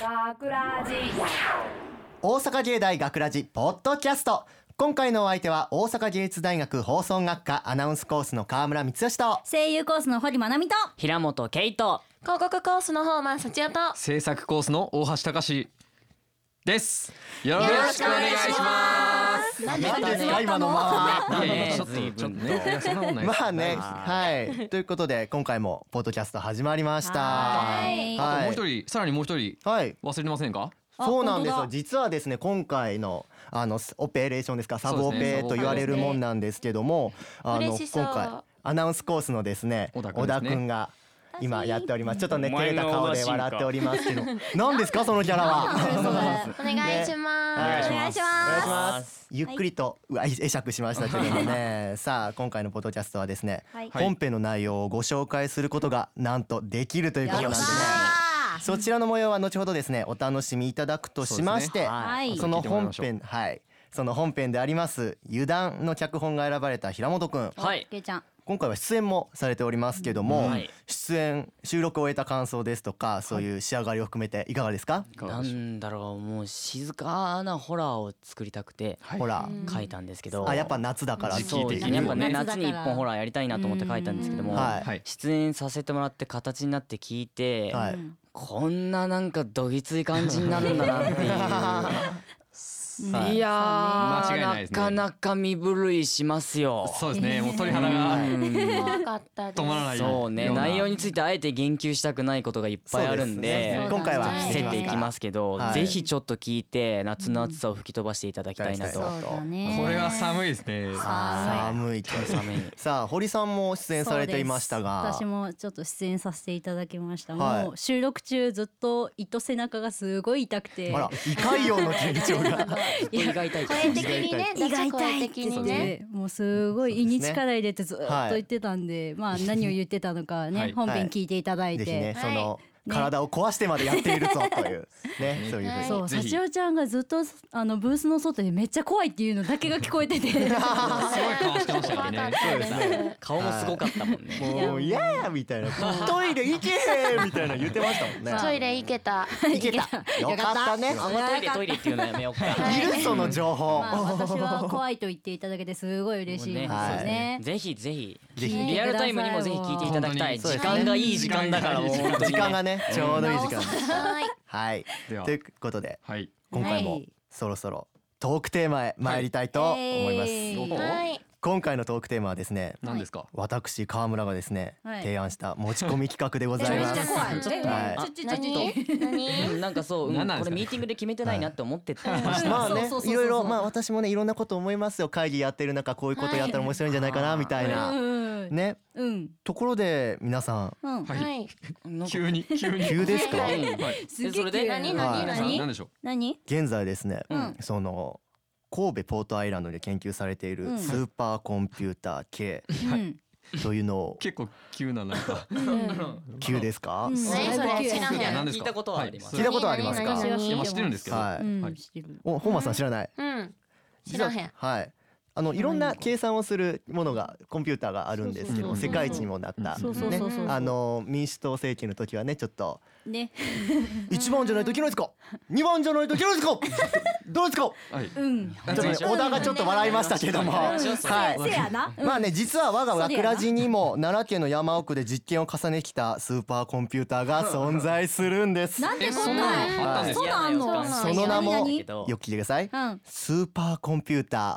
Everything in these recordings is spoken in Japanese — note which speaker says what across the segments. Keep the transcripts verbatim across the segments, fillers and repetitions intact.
Speaker 1: 学ラジ
Speaker 2: 大阪芸大学ラジポッドキャスト。今回のお相手は大阪芸術大学放送学科アナウンスコースの川村光義と
Speaker 3: 声優コースの堀まなみと
Speaker 4: 平本圭と
Speaker 5: 広告コースの方マン幸代と
Speaker 6: 制作コースの大橋隆です。よろ
Speaker 5: よろ
Speaker 6: しくお願いします
Speaker 5: 何
Speaker 2: 何ですか今のまあ
Speaker 6: いやいやちょっと
Speaker 4: 随
Speaker 6: ちょっと
Speaker 4: 分ね
Speaker 6: いやそんなことないです。
Speaker 2: まあねはいということで今回もポッドキャスト始まりました。
Speaker 3: はい
Speaker 6: あともう
Speaker 2: はい
Speaker 6: 一人さらにもう一人
Speaker 2: はい
Speaker 6: 忘れてませんか？
Speaker 2: そうなんですよ。
Speaker 3: 本当だ
Speaker 2: 実はですね今回のあのオペレーションですかサブオ
Speaker 6: そうですね
Speaker 2: ペと言われるもんなんですけども、あの
Speaker 5: 嬉しそう
Speaker 2: 今回アナウンスコースのですね
Speaker 6: 小田君
Speaker 2: 小
Speaker 6: ですね
Speaker 2: 田くんが今やっております。ちょっとね
Speaker 4: お前の
Speaker 2: 照れた顔で笑っておりますけど何ですかそのキャラは。
Speaker 5: お願いします、
Speaker 2: ね
Speaker 3: お願いし
Speaker 2: お願いし
Speaker 3: ま
Speaker 2: ます。ゆっくりと、うわ会釈しましたけどもねさあ今回のポッドキャストはですね、
Speaker 3: はい
Speaker 2: 本編の内容をご紹介することがなんとできるということなんでねそちらの模様は後ほどですねお楽しみいただくとしまして、
Speaker 3: はい
Speaker 2: その本編はいその本編であります油断の脚本が選ばれた平本くん、
Speaker 4: はい
Speaker 3: けいちゃん
Speaker 2: 今回は出演もされておりますけども、
Speaker 4: はい
Speaker 2: 出演収録を終えた感想ですとかそういう仕上がりを含めていかがですか？
Speaker 4: なんだろうもう静かなホラーを作りたくて
Speaker 2: ほら、
Speaker 4: 書いたんですけど、
Speaker 2: あやっぱ夏だから
Speaker 4: そうです
Speaker 3: 的に
Speaker 4: ねやっぱね
Speaker 3: 夏だから
Speaker 4: 夏に一本ホラーやりたいなと思って書いたんですけども、
Speaker 2: はい
Speaker 6: はい
Speaker 4: 出演させてもらって形になって聞いて、
Speaker 2: はい
Speaker 4: こんななんかどぎつい感じになるんだなっていういやー
Speaker 6: 間違いないですね
Speaker 4: なかなか身震いしますよ。
Speaker 6: そうですねもう鳥肌が
Speaker 5: 怖かったです
Speaker 6: 止まらない
Speaker 4: そうね
Speaker 6: ような
Speaker 4: 内容についてあえて言及したくないことがいっぱいあるんで
Speaker 2: そうですね今回は
Speaker 4: 伏せていきますけど、
Speaker 2: はい
Speaker 4: ぜひちょっと聞いて夏の暑さを吹き飛ばしていただきたいなと、
Speaker 2: うん
Speaker 3: そうだね
Speaker 6: これは寒いですね。
Speaker 2: 寒いと
Speaker 4: 寒い
Speaker 2: さあ堀さんも出演されていましたが
Speaker 3: そうです私もちょっと出演させていただきました、
Speaker 2: はい
Speaker 3: もう収録中ずっと糸背中がすごい痛くて
Speaker 2: あら胃潰瘍の緊張が
Speaker 4: 胃が痛い
Speaker 5: 声的にね
Speaker 3: 胃が痛い
Speaker 5: 声
Speaker 3: って
Speaker 5: 的にね
Speaker 3: てもうすごい胃に力入れてずっと
Speaker 2: はい
Speaker 3: 言ってたんで、まあ何を言ってたのかね、
Speaker 6: はい
Speaker 3: 本編聞いていただいて、
Speaker 2: ぜひね
Speaker 5: はい
Speaker 2: その
Speaker 3: ね
Speaker 2: 体を壊してまでやっているぞというねそういうふうに
Speaker 3: そう
Speaker 6: ぜひ
Speaker 3: 幸代ちゃんがずっとあのブースの外でめっちゃ怖いっていうのだけが聞こえてて
Speaker 6: すごい顔してました
Speaker 5: 怖か
Speaker 6: ね。
Speaker 5: ったですね
Speaker 4: 顔もすごかったもんね。
Speaker 2: もう嫌やみたいなトイレ行けへんみたいな言ってましたもんね
Speaker 5: トイレ行けた
Speaker 2: 行けたよかったね
Speaker 4: あんまトイレトイレっていうのやめようか。
Speaker 2: いるその情報
Speaker 3: まあ私は怖いと言っていただけてすごい嬉しいですよ
Speaker 2: はい
Speaker 3: ね。
Speaker 4: ぜひぜひ
Speaker 2: ぜひ
Speaker 4: リアルタイムにもぜひ聞いていただきたい。
Speaker 2: 本当に
Speaker 4: 時間がいい時間だからもう本当に
Speaker 2: 時間がねちょうどいい時間
Speaker 5: はい
Speaker 2: はい
Speaker 6: では
Speaker 2: ということで
Speaker 6: はい
Speaker 2: 今回も
Speaker 3: はい
Speaker 2: そろそろトークテーマへ参りたいと思います、
Speaker 3: はい
Speaker 6: どうぞ
Speaker 5: はい
Speaker 2: 今回のトークテーマはですね
Speaker 6: 何ですか？
Speaker 2: 私川村がですね、
Speaker 3: はい
Speaker 2: 提案した持ち込み企画でございます
Speaker 3: めっちゃ怖い。
Speaker 4: ちょっと
Speaker 2: はい
Speaker 3: ちょちょちょちょ
Speaker 5: 何何
Speaker 4: うんなんかそう、うん
Speaker 6: 何なんですか
Speaker 4: これミーティングで決めてないなって思ってた。
Speaker 2: まあね
Speaker 3: そうそうそうそう
Speaker 2: いろいろまあ私もねいろんなこと思いますよ会議やってる中こういうことやったら面白いんじゃないかなみたいな
Speaker 3: うん
Speaker 2: ね
Speaker 3: うん
Speaker 2: ところで皆さん
Speaker 3: うん。
Speaker 6: はい
Speaker 5: はい
Speaker 4: なんか
Speaker 6: 急に急に
Speaker 2: 急ですか
Speaker 5: はい
Speaker 6: はい
Speaker 3: すげえ
Speaker 4: それで
Speaker 5: 何
Speaker 2: はい
Speaker 5: 何何
Speaker 6: 何でしょう？
Speaker 3: 何？
Speaker 2: 現在ですね、
Speaker 3: うん
Speaker 2: その神戸ポートアイランドで研究されている
Speaker 3: うん
Speaker 2: スーパーコンピューター K
Speaker 3: うん。
Speaker 2: というのを
Speaker 6: 結構急ななんか
Speaker 2: 急ですか、
Speaker 3: うん
Speaker 5: 何それ知らへん
Speaker 6: 何ですか？
Speaker 4: 聞いたことはあります
Speaker 2: 聞いたことはありますか
Speaker 5: 何何何
Speaker 6: いやまあ知ってるんですけど。
Speaker 2: はい
Speaker 3: うん
Speaker 6: はい
Speaker 3: 知ってる。
Speaker 2: お本間さん知らない
Speaker 5: うん知らへん
Speaker 2: 実ははいあのいろんな計算をするものがコンピューターがあるんですけども
Speaker 6: そうそうそう
Speaker 2: 世界一にもなった
Speaker 3: そうそうそうそう。
Speaker 2: あの民主党政権の時はねちょっと
Speaker 3: ね。
Speaker 2: いちばんじゃないといけないですかにばんじゃないといけないですかどうですか
Speaker 6: はい。
Speaker 3: うん。
Speaker 2: ちょっとね小田がちょっと笑いましたけども
Speaker 4: うん
Speaker 2: はい
Speaker 3: せやな。
Speaker 2: まあね実は我が学ラジにも奈良県の山奥で実験を重ねてきたスーパーコンピューターが存在するんです
Speaker 3: なんでこん
Speaker 6: えそんな
Speaker 3: なん
Speaker 6: のあったんですか？
Speaker 3: そうなんの
Speaker 5: そ
Speaker 2: その名も
Speaker 3: 何
Speaker 2: よく聞いてください
Speaker 3: うん。
Speaker 2: スーパーコンピューター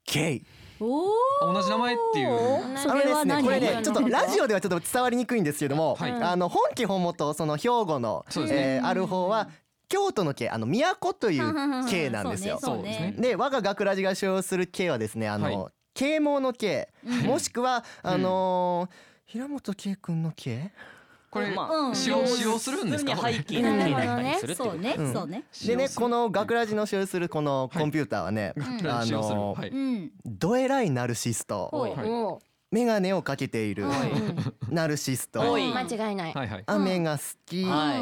Speaker 2: K
Speaker 3: おお。
Speaker 6: 同じ名前っていう。
Speaker 3: それは何？
Speaker 2: あのですねこれねちょっとラジオではちょっと伝わりにくいんですけども、
Speaker 6: はい
Speaker 2: あの本家本元その兵庫の、
Speaker 6: そうですね
Speaker 2: えーある方は京都の京あの都という京なんですよ。
Speaker 3: そうね。そうね
Speaker 2: で我が学ラジが使用する京はですねあの、
Speaker 6: はい
Speaker 2: 啓蒙の京、もしくはあのー平本圭君の京
Speaker 6: これ
Speaker 4: ま
Speaker 3: うん
Speaker 6: 使用使用するんですか？これ
Speaker 4: 背景だけだったりするってこと
Speaker 3: そうね
Speaker 2: うん
Speaker 3: そうね。
Speaker 2: でねこの学ラジの使用するこのコンピューターはね、あ
Speaker 6: 使用する
Speaker 2: のー
Speaker 6: はい
Speaker 3: うん。
Speaker 2: どえらいナルシスト
Speaker 3: ほい
Speaker 6: はい
Speaker 5: お
Speaker 2: メガネをかけている
Speaker 4: はい
Speaker 2: ナルシスト
Speaker 4: おい
Speaker 5: 間違いない
Speaker 6: はいはい
Speaker 2: 雨が好き、
Speaker 4: はい
Speaker 6: はい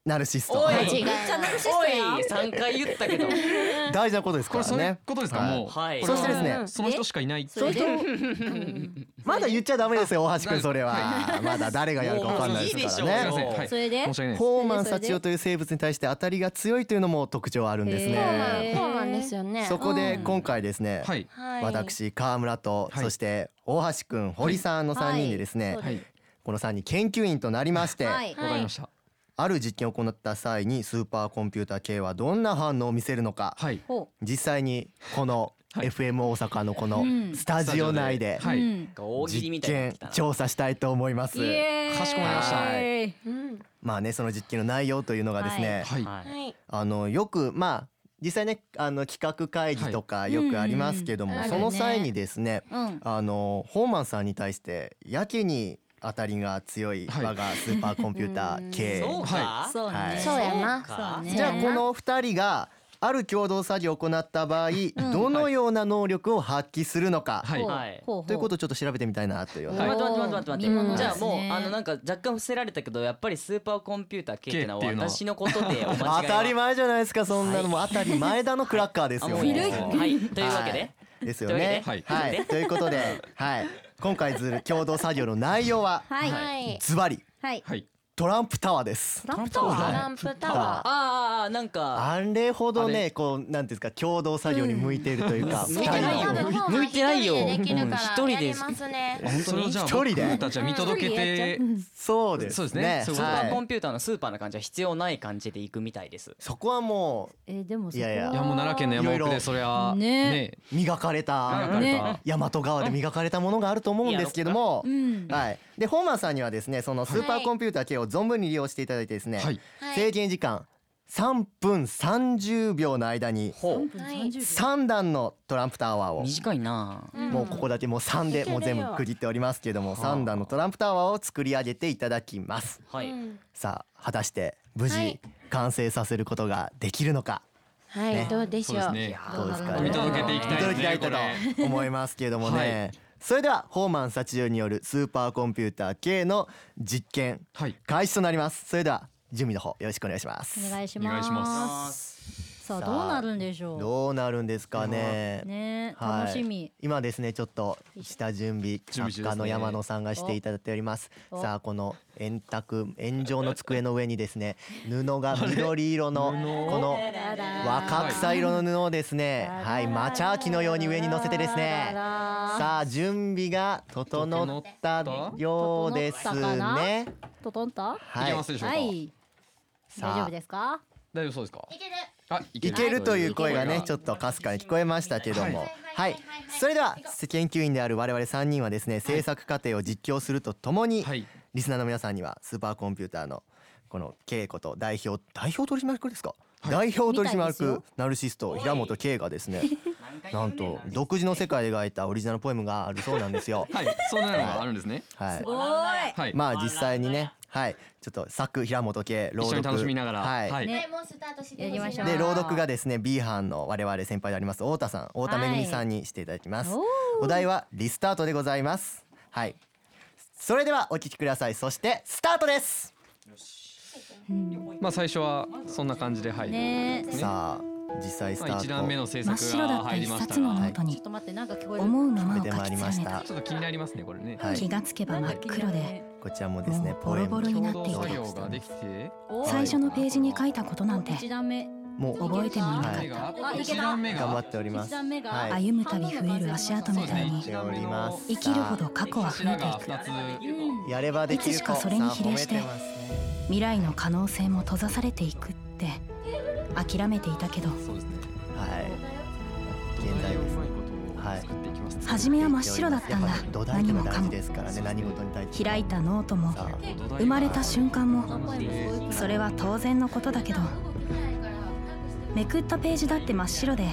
Speaker 2: ナルシスト。
Speaker 4: おい
Speaker 5: 間違い
Speaker 3: めっちゃナルシス
Speaker 4: お
Speaker 3: トやん
Speaker 4: いさんかい言ったけど
Speaker 2: 大事なことです
Speaker 6: これそういう
Speaker 2: からね。
Speaker 6: ことですか、
Speaker 2: はい
Speaker 6: もう、
Speaker 4: はい
Speaker 6: これは
Speaker 2: そしてですね
Speaker 5: うん
Speaker 6: その人しかいない
Speaker 3: それで
Speaker 2: まだ言っちゃダメですよ大橋くん、それは
Speaker 6: は
Speaker 2: まだ誰がやるかわかんないですからね
Speaker 4: もういいでしょう。
Speaker 6: すいません、はい、
Speaker 3: それで
Speaker 6: 申し訳ないです。
Speaker 2: ホーマン幸代という生物に対して当たりが強いというのも特徴あるんです
Speaker 3: へ
Speaker 5: そうな
Speaker 2: ね。
Speaker 5: んそうなんですよね。
Speaker 2: そこで
Speaker 3: うん
Speaker 2: 今回ですね、
Speaker 6: はい
Speaker 5: はい、
Speaker 2: 私川村と、
Speaker 6: はい
Speaker 2: そして大橋くん堀さんのさんにんでですね、
Speaker 3: はい
Speaker 6: はい、
Speaker 2: このさんにん研究員となりまして、
Speaker 3: はい
Speaker 6: わかりました。
Speaker 2: ある実験を行った際にスーパーコンピューター K はどんな反応を見せるのか、
Speaker 6: はい、
Speaker 3: ほ
Speaker 2: 実際にこの
Speaker 6: はい
Speaker 2: エフエム 大阪のこの
Speaker 3: うん
Speaker 2: スタジオ内で
Speaker 3: う、
Speaker 6: はい
Speaker 3: うん
Speaker 4: 大喜利み
Speaker 2: 実験
Speaker 4: たいになってきたな
Speaker 2: 調査したいと思います。
Speaker 3: イエーイ
Speaker 6: かしこまりました
Speaker 3: はい
Speaker 5: うん
Speaker 2: まあね、その実験の内容というのがですね、
Speaker 6: はい、
Speaker 4: はい
Speaker 5: はい
Speaker 2: あのよくまあ実際ねあの企画会議とかよくありますけども、
Speaker 3: うんうん
Speaker 2: その際にですね、
Speaker 3: うん
Speaker 2: あのホーマンさんに対してやけに当たりが強い
Speaker 6: はい
Speaker 2: 我がスーパーコンピューター K、
Speaker 4: そうか
Speaker 3: そうね
Speaker 2: はい
Speaker 5: そうやな
Speaker 3: そうね
Speaker 2: じゃあこのふたりがある共同作業を行った場合、どのような能力を発揮するのか、
Speaker 6: はい
Speaker 3: ほう
Speaker 4: はい
Speaker 3: ほうほう
Speaker 2: ということをちょっと調べてみたいなというような、
Speaker 4: 待って待って待って待って
Speaker 3: 見もの
Speaker 4: 待ってじゃあもう
Speaker 3: ですね
Speaker 4: あのなんか若干伏せられたけどやっぱりスーパーコンピューター K っていうのは
Speaker 6: K っていうのは
Speaker 4: 私のことでお間違いは
Speaker 2: 当たり前じゃないですか、そんなのも当たり前だのクラッカーですよ。
Speaker 4: あもう
Speaker 3: 古い
Speaker 4: はいというわけで
Speaker 2: ですよね。
Speaker 6: というわけで
Speaker 2: は、
Speaker 4: はいい
Speaker 2: ということで、はい、今回ずる共同作業の内容は
Speaker 3: はい
Speaker 5: はい
Speaker 2: ズバリ
Speaker 3: はい
Speaker 6: はい、
Speaker 2: トランプタワーです。
Speaker 3: トランプタワー
Speaker 5: トランプタワ
Speaker 4: あーあーなんか
Speaker 2: あれほど
Speaker 6: あ
Speaker 2: ね、
Speaker 6: れ
Speaker 2: こうなんていうんですか、共同作業に向いているというか、
Speaker 4: うん
Speaker 2: 二人
Speaker 5: ー。
Speaker 2: の
Speaker 5: 多分ホーマン
Speaker 4: 向いてないよ
Speaker 5: 一人でできるか
Speaker 4: うん
Speaker 5: ら
Speaker 4: 一人で
Speaker 5: やりますね。
Speaker 6: それをじゃあ
Speaker 2: 一人で
Speaker 6: 僕たちは見届けて、
Speaker 2: そうです
Speaker 6: そうですね
Speaker 2: ね。
Speaker 6: そう
Speaker 4: スーパーコ
Speaker 2: はい。
Speaker 4: ンピューターのスーパーな感じは必要ない感じで行くみたいです
Speaker 2: そこはも
Speaker 3: えーでもそこ
Speaker 2: いやいや
Speaker 6: いやもう奈良県の山奥
Speaker 2: いろいろ
Speaker 6: でそれは
Speaker 3: ね
Speaker 6: ね
Speaker 2: う磨かれ
Speaker 6: 描
Speaker 2: た
Speaker 6: かれた
Speaker 3: ね
Speaker 2: 大和川で磨かれたものがあると思うんですけども
Speaker 3: う。ん
Speaker 2: はい、でホーマンさんにはですねそのスーパーコンピューター K を存分に利用していただいてですね、
Speaker 6: はい
Speaker 5: はい
Speaker 2: 制限時間さんぷんさんじゅうびょうの間に
Speaker 4: ほ
Speaker 3: さんぷんさんじゅうびょう
Speaker 2: さんだんのトランプタワー
Speaker 4: う
Speaker 2: を
Speaker 4: 短いな
Speaker 2: もうここだけもうさんでもう全部区切っておりますけれどもさんだんのトランプタワーを作り上げていただきます。
Speaker 4: はい
Speaker 5: うん
Speaker 2: さあ果たして無事
Speaker 5: はい
Speaker 2: 完成させることができるのか、
Speaker 5: はい、
Speaker 2: ね
Speaker 5: どうでしょう。
Speaker 6: そうですね
Speaker 2: どうですかね。
Speaker 6: 見届けていきたいですね
Speaker 2: 見届けたいと思いますけれどもね、それではホーマン幸代によるスーパーコンピューター K の実験
Speaker 6: はい
Speaker 2: 開始となります。それでは準備の方よろしくお願いします。
Speaker 3: お願いし
Speaker 6: お願いし
Speaker 3: ま
Speaker 6: ます
Speaker 3: さあどうなるんでしょう
Speaker 2: どうなるんですかね。
Speaker 3: ね
Speaker 2: はい
Speaker 3: 楽しみ
Speaker 2: 今ですねちょっと下準備
Speaker 6: 準備中ですね
Speaker 2: 作家の山野さんがしていただいております。
Speaker 3: お
Speaker 2: さあこの円卓円状の机の上にですね布が緑色のこの若草色の布をですねはいマチャーキのように上に乗せてですねさあ準備が整ったようです
Speaker 3: 整ったかな
Speaker 2: ね。
Speaker 3: ととんと
Speaker 6: い
Speaker 2: はい
Speaker 6: けますでしょうか、
Speaker 3: はい
Speaker 2: さあ
Speaker 3: 大丈夫ですか
Speaker 6: 大丈夫そうですか
Speaker 5: いける。
Speaker 6: あいけ
Speaker 2: いけるという声がねち
Speaker 6: ょっ
Speaker 2: ょっとかすかに聞こえましたけども
Speaker 6: はい
Speaker 2: はいそれでは研究員である我々さんにんはですね制作過程を実況するとともに
Speaker 6: はい
Speaker 2: リスナーの皆さんにはスーパーコンピューターのこの K こと代表代表取締役ですか、代表取締役
Speaker 3: みたいですよ
Speaker 2: ナルシスト平本 K がですねなんと独自の世界で描いたオリジナルポエムがあるそうなんですよ。
Speaker 6: はいそんなのがあるんですね
Speaker 2: はい
Speaker 3: すごい
Speaker 6: はい
Speaker 2: まあ実際にねはいちょっと作平本 K 朗読
Speaker 6: 一緒に楽しみながら
Speaker 2: はい
Speaker 6: はい
Speaker 3: ね
Speaker 5: はい、もうスタートして
Speaker 3: やりましょう
Speaker 2: で朗読がですね B 班の我々先輩であります太田さん太田めぐみさんにしていただきます。
Speaker 3: おー
Speaker 2: お題はリスタートでございます。はいそれではお聞きください。そしてスタートです。
Speaker 6: まあ最初はそんな感じではい
Speaker 3: ね
Speaker 2: さあ実際スタ
Speaker 6: まあ一段目
Speaker 2: ート
Speaker 6: の制
Speaker 1: 真っ
Speaker 6: 作が
Speaker 1: 白だった一
Speaker 6: 入りました
Speaker 1: 冊のノ
Speaker 6: が
Speaker 1: ートに
Speaker 3: ちょっと待ってなんか聞こえる
Speaker 1: 思うままを
Speaker 2: 出てまいり
Speaker 1: 書き連ね
Speaker 2: ました。
Speaker 6: ちょっと気になりますねこれね
Speaker 2: はい
Speaker 1: 気がつけば真っ黒で
Speaker 2: こちらもですね
Speaker 1: もう
Speaker 2: ポエム
Speaker 1: ボロボロになってい
Speaker 6: 共同
Speaker 1: た
Speaker 6: 作業ができて
Speaker 3: お
Speaker 1: 最初のページに書いたことなんて
Speaker 3: 一段目
Speaker 2: もう
Speaker 1: 覚えてもいなか
Speaker 2: はい
Speaker 1: った、
Speaker 3: あいけた
Speaker 6: 一段目が
Speaker 2: 頑張っております。
Speaker 3: 一段目が
Speaker 2: はい
Speaker 1: 歩むたび増える足跡みたいに
Speaker 2: しております。
Speaker 1: 生きるほど過去は増えていく
Speaker 6: 柱がふたつ
Speaker 2: やればできる
Speaker 1: いつしかそれに比例して
Speaker 2: さあ褒めますね
Speaker 1: 未来の可能性も閉ざされていくって諦めていたけど
Speaker 6: そうですね
Speaker 2: はい現在ですねはい
Speaker 6: 作っていきますね
Speaker 1: 初めは真っ白だったんだ
Speaker 2: やっぱ土台ってのは大事ですからね何事に対して
Speaker 1: 開いたノートも
Speaker 2: さあ
Speaker 1: 生まれた瞬間も
Speaker 6: は
Speaker 1: それは当然のことだけどめくったページだって真っ白で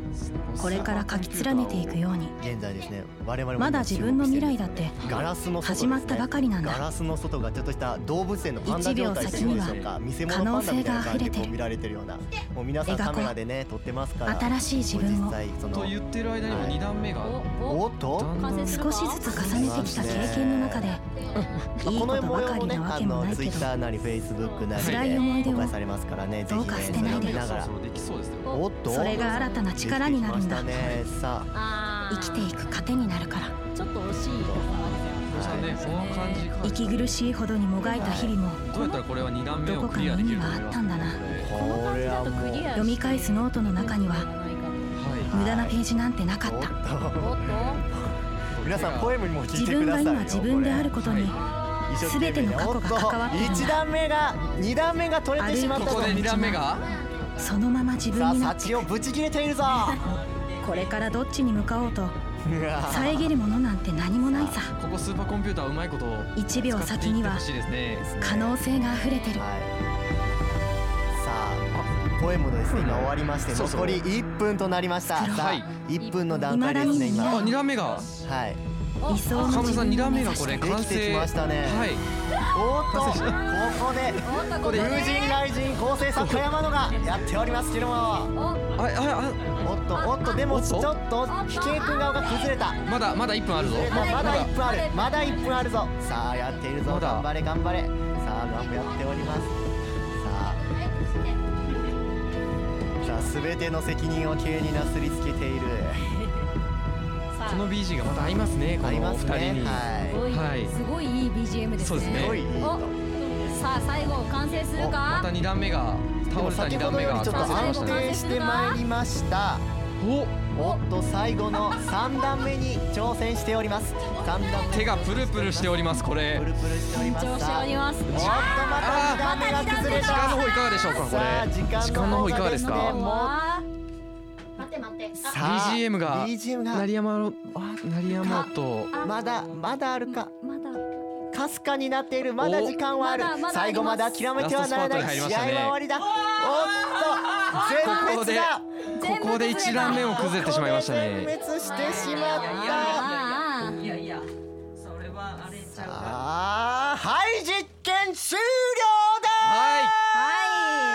Speaker 1: これから書き連ねていくように。
Speaker 2: 現在ですね、我々も
Speaker 1: まだ自分の未来だって
Speaker 2: ガラスの外ですね、
Speaker 1: 始まったばかりなんだ。
Speaker 2: ガラスの外がちょっとした動物園のパンダ状態というでしょうか、見せ物パンダみたいな感じでこう見られてるような、もう皆さんカメラでね撮ってますから、
Speaker 1: 新しい自分を
Speaker 2: 実際その
Speaker 6: と言ってる間にもに段目が
Speaker 2: おっと
Speaker 1: 少しずつ重ねてきた経験の中でいいことばかりなわけもないけど、
Speaker 2: ツイッターなりフェイスブックなりで
Speaker 1: 辛い思い出を
Speaker 2: 公開されますからね、ぜ
Speaker 1: どうか
Speaker 2: ひ
Speaker 1: 捨てないで
Speaker 2: ねそれを見ながら。
Speaker 6: そうできそうですね。
Speaker 2: おっと
Speaker 1: それが新たな力になるんだ。
Speaker 2: 出てきましたね。さあ
Speaker 5: あ
Speaker 1: 生きていく糧になるから。
Speaker 3: ちょっと惜しいところまで
Speaker 6: どうしたね、この感じか。
Speaker 1: 息苦しいほどにもがいた日々も
Speaker 6: どうやったらこれはに段目を
Speaker 1: どこか
Speaker 6: クリアできると思い
Speaker 1: の意味
Speaker 6: ます
Speaker 1: はあったんだな。
Speaker 2: これはもう
Speaker 1: 読み返すノートの中には無駄なページなんてなかっ
Speaker 2: お
Speaker 1: た。
Speaker 2: っと皆さんポエムにも聞い
Speaker 1: 自分が
Speaker 2: てくださいよ。
Speaker 1: 今自分であることに全ての過去が関わっているん
Speaker 2: 一
Speaker 1: だ。
Speaker 2: 段目が二段目が取れてしまったぞ。
Speaker 6: ここでに段目が
Speaker 1: そのまま自
Speaker 2: さあ
Speaker 1: 分になって
Speaker 2: 幸をぶち切れているぞ。
Speaker 1: これからどっちに向かおうと
Speaker 2: うわ
Speaker 1: 遮るものなんて何もないさ。
Speaker 6: ここスーパーコンピューターうまいことを
Speaker 1: いちびょう先には
Speaker 6: 使っていってほしいですね。
Speaker 1: 可能性があふれてる。
Speaker 2: はい。さあポエムのですね今終わりまして
Speaker 6: そうそう
Speaker 2: 残りいっぷんとなりました。さあ
Speaker 6: はい
Speaker 2: いっぷんの段階ですね今。
Speaker 1: 未だに
Speaker 6: あ、に段目が
Speaker 2: はい。
Speaker 1: 理想の自
Speaker 6: 川村さんに段目がこ
Speaker 1: 分を目指して
Speaker 6: れ完成
Speaker 2: できてきましたね
Speaker 6: はい。
Speaker 2: おっとここで
Speaker 6: ここで
Speaker 2: 風神雷神構成作家山野がやっておりますけども、
Speaker 6: あああ
Speaker 2: おっとおっとでも
Speaker 6: おっと
Speaker 2: ちょっと飛型君側が崩れた。
Speaker 6: まだまだいっぷんあるぞ。
Speaker 2: ままだいっぷんあるまだいっぷんあるぞ。さあやっているぞ
Speaker 6: まだ
Speaker 2: 頑張れ頑張れ。さあ頑張っております。さあさあ全ての責任を K になすりつけている。
Speaker 6: この ビージー がまた合いますね。こ
Speaker 2: あり
Speaker 6: の
Speaker 2: ますね
Speaker 6: 二人に。
Speaker 2: は
Speaker 6: はい。
Speaker 3: すごいいい ビージーエム ですね。
Speaker 6: そうですね
Speaker 2: いすごいいいと。
Speaker 3: さあ最後完成する
Speaker 6: おま
Speaker 3: か
Speaker 6: た。に段目が
Speaker 2: でも
Speaker 6: 倒れたに段目が
Speaker 2: 先ほどよりちょっと
Speaker 6: 完成しま
Speaker 2: 安
Speaker 6: したね。
Speaker 2: 定してまいりました。
Speaker 6: お、
Speaker 2: おっと最後のさん段目に挑戦しております。さん段目
Speaker 6: 手がプルプルしておりますこれ
Speaker 2: プ。ルプルしております。
Speaker 3: 緊張しております。
Speaker 2: おっとまたに段目が崩れた。
Speaker 6: 時間の方いかがでしょうかこ
Speaker 2: さあ
Speaker 6: れ。
Speaker 2: 時間
Speaker 6: 時間の方いかがですか。
Speaker 2: もう
Speaker 5: 待って待って。
Speaker 2: さあ
Speaker 6: ビージーエム が
Speaker 2: ビージーエム が
Speaker 6: 鳴山のあ鳴山と
Speaker 2: まだまだあるか。
Speaker 3: まだ
Speaker 2: かすかになっている。まだ時間はある
Speaker 3: まだま。だ
Speaker 2: 最後まで諦めてはならない。
Speaker 6: ラストスパートに入りま
Speaker 2: 試合は
Speaker 6: したね
Speaker 2: 終わりだ。おっと全滅だ。
Speaker 6: ここで一段目も崩れてしまいました
Speaker 2: 全
Speaker 6: ね。
Speaker 2: 滅してしまった。
Speaker 3: あ
Speaker 7: いやいやそれはあれちゃうか
Speaker 2: ああはい実験終了だ。
Speaker 6: はい。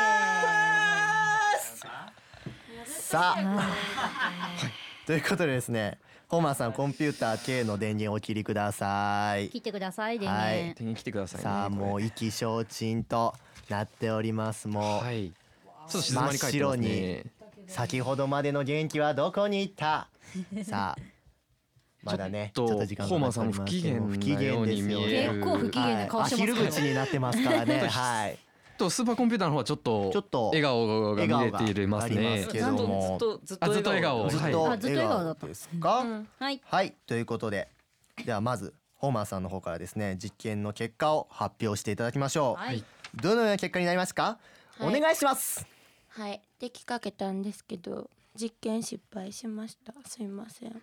Speaker 2: さあということでですね、ホーマーさんコンピューター K の電源をお切りください。
Speaker 3: 切ってください電
Speaker 2: はい
Speaker 3: 源。
Speaker 6: 手に来てくださいね。
Speaker 2: さあもう意気消沈となっております。もう
Speaker 6: はい。ちょっと静まり返ってますね。
Speaker 2: 先ほどまでの元気はどこに行った。さあまだねちょっ
Speaker 6: ちょっと
Speaker 2: と時間
Speaker 6: ホーマーさんも不機嫌
Speaker 2: 不機嫌ですよ
Speaker 6: なように見え
Speaker 2: ね。
Speaker 6: る
Speaker 3: 結構不機嫌な顔してます
Speaker 2: はいアヒル口になってますからね。はい
Speaker 6: とスーパーコンピューターの方はちょっと
Speaker 2: ちょっと
Speaker 6: 笑顔が見れています
Speaker 2: 笑顔があり
Speaker 6: ね
Speaker 2: ます。けども
Speaker 4: ずっとずっと
Speaker 6: あずっと笑顔はい
Speaker 2: ずっと
Speaker 3: あずっと笑顔だった
Speaker 2: ですか。
Speaker 5: うん
Speaker 3: はい。
Speaker 2: はいということでではまずホーマーさんの方からですね実験の結果を発表していただきましょう。
Speaker 3: はい。
Speaker 2: どのような結果になりますか。お
Speaker 5: はい
Speaker 2: 願いします。
Speaker 5: はい。できかけたんですけど実験失敗しました。すいません。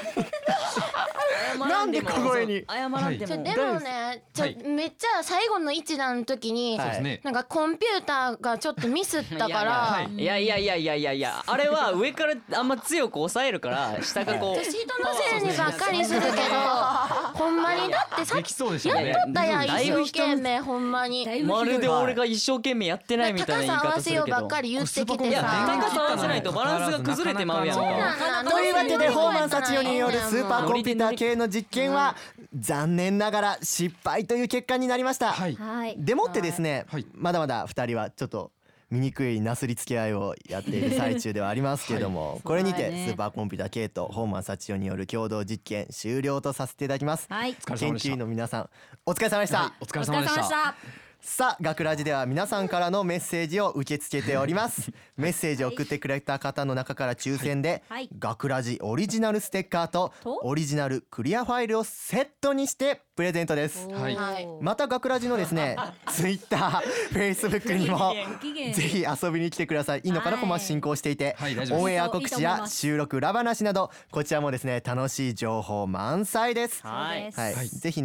Speaker 2: なんで小声に。
Speaker 4: 謝らんでも
Speaker 5: ちょでもね、ちょ、
Speaker 6: はい
Speaker 5: めっちゃ最後の一段の時に、
Speaker 2: はい
Speaker 6: そうですね。
Speaker 5: なんかコンピューターがちょっとミスったから、
Speaker 6: はい
Speaker 4: いやいやいやいやいやいやあれは上からあんま強く押さえるから下がこう
Speaker 5: 私人のせいにばっかりするけど、ほんまにだってさっ
Speaker 6: できそうでし
Speaker 5: きや
Speaker 6: たね。
Speaker 5: っとったやん
Speaker 4: だいぶ
Speaker 5: 一生懸命ほんまに。
Speaker 3: だいぶひどい
Speaker 4: まるで俺が一生懸命やってないみたいな言い
Speaker 5: 高さ合わ
Speaker 4: 方するけど
Speaker 5: せようばっかり言ってきて
Speaker 4: いや
Speaker 5: さ。
Speaker 4: 高さ合わせないとバランスが崩れてまうやん
Speaker 5: そう
Speaker 4: か
Speaker 5: なんだ
Speaker 2: というわけでホーマンサチオによるスーパーコンピューター系の実験は残念ながら失敗という結果になりました。
Speaker 6: はい。
Speaker 3: はい。
Speaker 2: でもってですね、
Speaker 6: はい
Speaker 2: まだまだふたりはちょっと醜いなすりつけ合いをやっている最中ではありますけれども、これにて
Speaker 3: そうだよね
Speaker 2: スーパーコンピューター K とホーマンサチオによる共同実験終了とさせていただきます。
Speaker 3: はい。
Speaker 2: 研
Speaker 6: 疲れ様でした
Speaker 2: 究員の皆さんお疲れ様でした。
Speaker 6: お疲れ
Speaker 3: お疲
Speaker 6: 様でした。
Speaker 3: れ様でした。
Speaker 2: さあ学ラジでは皆さんからのメッセージを受け付けておりますメッセージを送ってくれた方の中から抽選で、
Speaker 3: はいはい
Speaker 2: 学ラジオリジナルステッカーと
Speaker 3: と
Speaker 2: オリジナルクリアファイルをセットにしてプレゼントです。
Speaker 6: はい
Speaker 5: はい
Speaker 2: また学ラジのですねツイッター、フェイスブックにも
Speaker 3: 不機嫌
Speaker 2: ぜひ遊びに来てください。いいのかな、
Speaker 3: はい
Speaker 2: コマ進行していて、
Speaker 6: はい大丈夫です
Speaker 2: オンエア告知や
Speaker 3: いいと思います
Speaker 2: 収録裏話などこちらもですね楽しい情報満載です。
Speaker 4: はい
Speaker 3: そうです
Speaker 2: はい、
Speaker 6: はい
Speaker 2: ぜひね、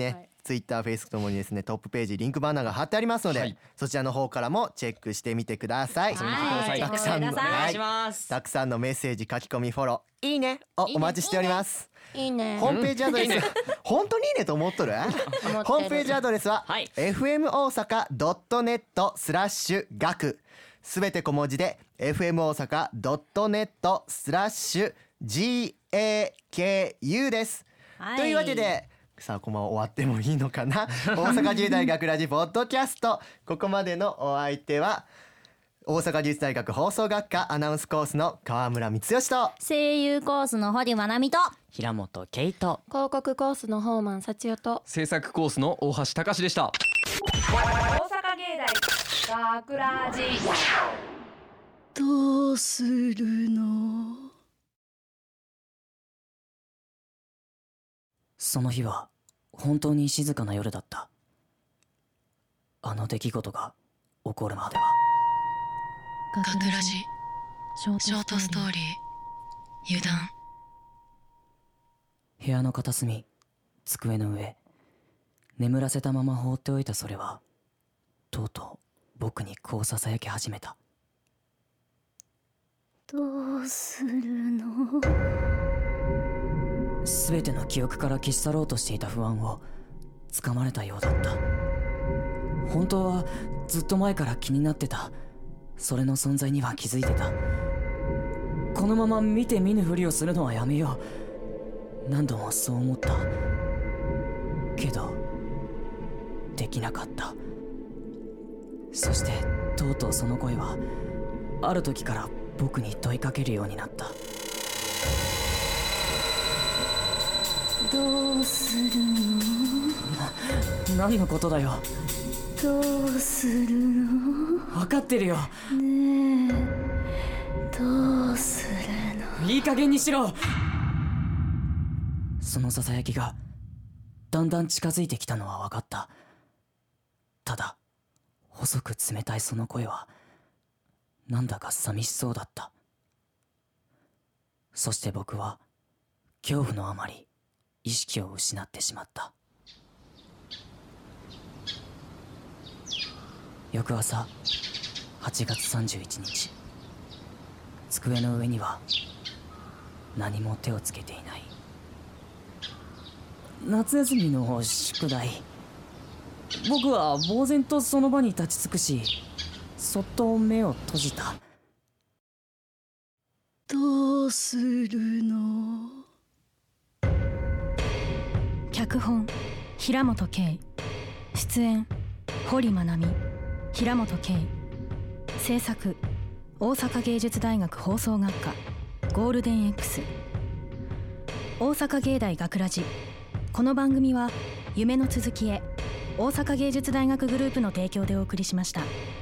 Speaker 2: Twitter、Facebook ともにですねトップページリンクバナーが貼ってありますので、
Speaker 6: はい、
Speaker 2: そちらの方からもチェックしてみてください。
Speaker 3: はい、
Speaker 2: たくさんの、
Speaker 4: お願いします。
Speaker 2: たくさんのメッセージ書き込みフォローいいねをお待ちしております。
Speaker 5: いいね。
Speaker 2: ホームページアドレス、本当にいいねと思っとる？ホームページアドレスは、はい、エフエム 大阪 ドットネット スラッシュ学、すべて小文字で エフエム 大阪 ドットネット スラッシュ ジーエーケーユー です、はい、というわけでさあこのまま終わってもいいのかな大阪芸大学ラジポッドキャスト、ここまでのお相手は大阪芸術大学放送学科アナウンスコースの川村光義と
Speaker 3: 声優コースの堀まなみと
Speaker 4: 平本圭と
Speaker 5: 広告コースのホーマン幸代と
Speaker 6: 制作コースの大橋隆でした。
Speaker 8: 大阪芸大学ラジ
Speaker 3: どうするの。
Speaker 4: その日は本当に静かな夜だった。あの出来事が起こるまでは。
Speaker 9: 学ラジショートストーリー油断。
Speaker 4: 部屋の片隅、机の上、眠らせたまま放っておいたそれはとうとう僕にこうささやき始めた。
Speaker 3: どうするの。
Speaker 4: すべての記憶から消し去ろうとしていた不安をつかまれたようだった。本当はずっと前から気になってた、それの存在には気づいてた。このまま見て見ぬふりをするのはやめよう、何度もそう思ったけどできなかった。そしてとうとうその声はある時から僕に問いかけるようになった。
Speaker 3: どうする
Speaker 4: の。な、何のことだよ。
Speaker 3: どうするの。
Speaker 4: 分かってるよ。
Speaker 3: ねえ、どうするの。
Speaker 4: いい加減にしろ。そのささやきがだんだん近づいてきたのは分かった。ただ細く冷たいその声はなんだか寂しそうだった。そして僕は恐怖のあまり意識を失ってしまった。翌朝はちがつさんじゅういちにち、机の上には何も手をつけていない。夏休みの宿題。僕は呆然とその場に立ち尽くし、そっと目を閉じた。
Speaker 3: どうするの。脚本平本圭、出演堀まなみ、平本圭、制作大阪芸術大学放送学科ゴールデン X、 大阪芸大学ラジ。この番組は夢の続きへ大阪芸術大学グループの提供でお送りしました。